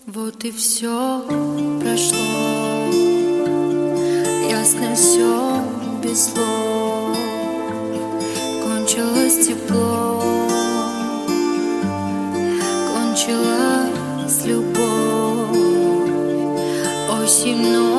Вот и все прошло, ясно все без слов. Кончилось тепло, кончилась любовь. Осень